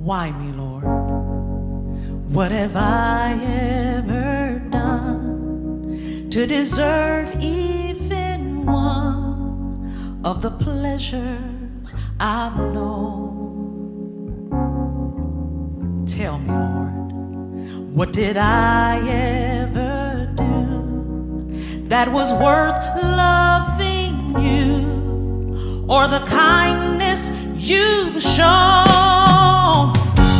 Why me, Lord? What have I ever done to deserve even one of the pleasures I've known? Tell me, Lord, what did I ever do that was worth loving you, or the kindness you've shown?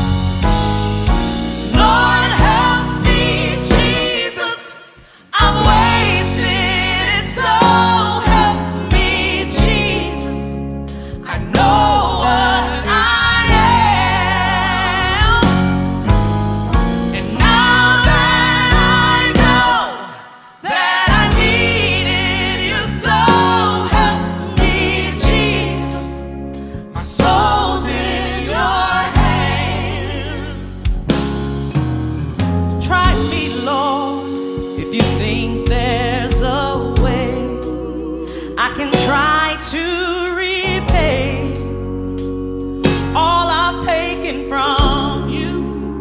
Lord, help me, Jesus, I've wasted it, so help me, Jesus, I know what I am, and now that I know that I needed you, so help me, Jesus, my soul's in your hand. Try me, Lord, if you think there's a way I can try to repay all I've taken from you.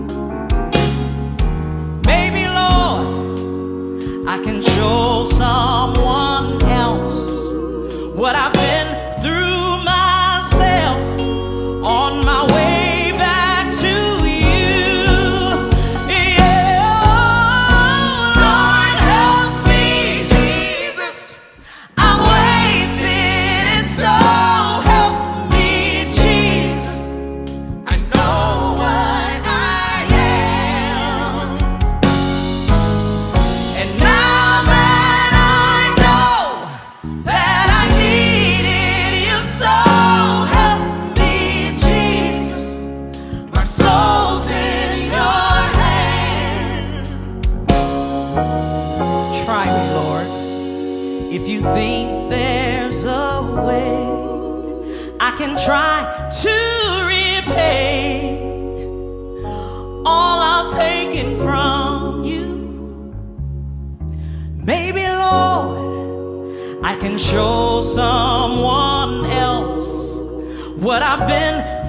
Maybe, Lord, I can show someone else what I've been through myself on my way back to you. Yeah. Lord, help me, Jesus, I'm wasted it, so help me, Jesus, I know what I am, and now that I know that I needed you, so help me, Jesus, my soul's in your hand. Try me, Lord, if you think there's a way I can try to repay all I've taken from you. Maybe, Lord, I can show someone else what I've been